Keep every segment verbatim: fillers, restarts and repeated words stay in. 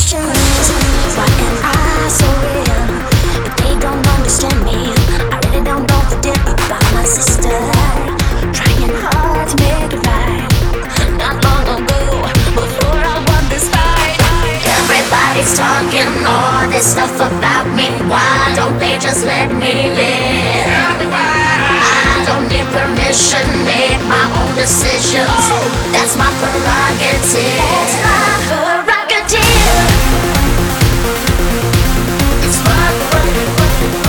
questions. Why am I so real? If they don't understand me, I really don't know the deal about my sister. Trying hard to make it right. Not long ago, before I won this fight, everybody's talking all this stuff about me. Why don't they just let me live? I don't need permission, make my own decisions. That's my prerogative. That's my prerogative. It's my prerogative.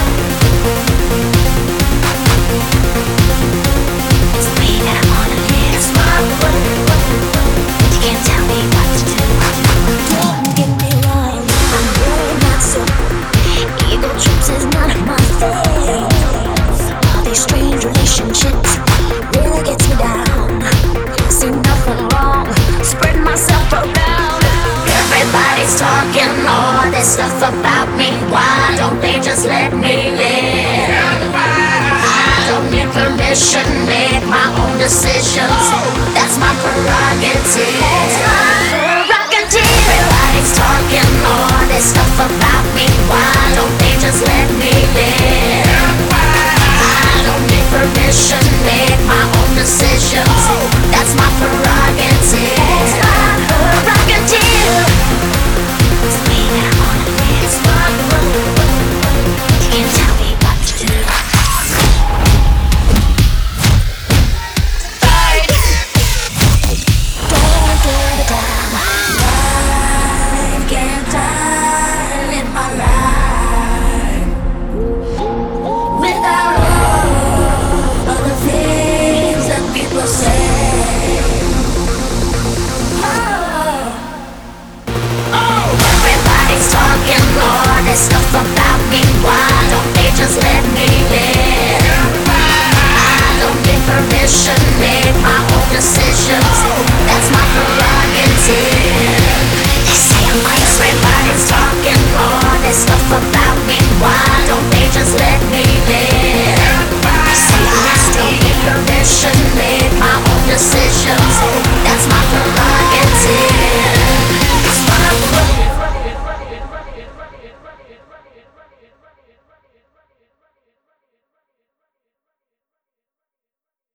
It's the way that I wanna live. It's my prerogative. You can't tell me what to do. Don't get me wrong, I'm really not so. Ego trips is none of my thing. All these strange relationships really gets me down. See nothing wrong, spreading myself around. Everybody's talking all this stuff about me. Why don't they just let me live? I don't need permission, make my own decisions. That's my prerogative. That's my prerogative. Everybody's talking all this stuff about me. Why don't they just let me live? I don't need permission, make my own decisions. That's my prerogative. That's my prerogative. It's the way that I wanna live. It's my prerogative. You can't tell me what to do. Fight. Don't get it down. I can't die, live my life without all of the things that people say. Oh, everybody's talking all this stuff about me. Why don't they just let me live? I don't need permission, make my own decisions. That's my prerogative. They say I'm crazy.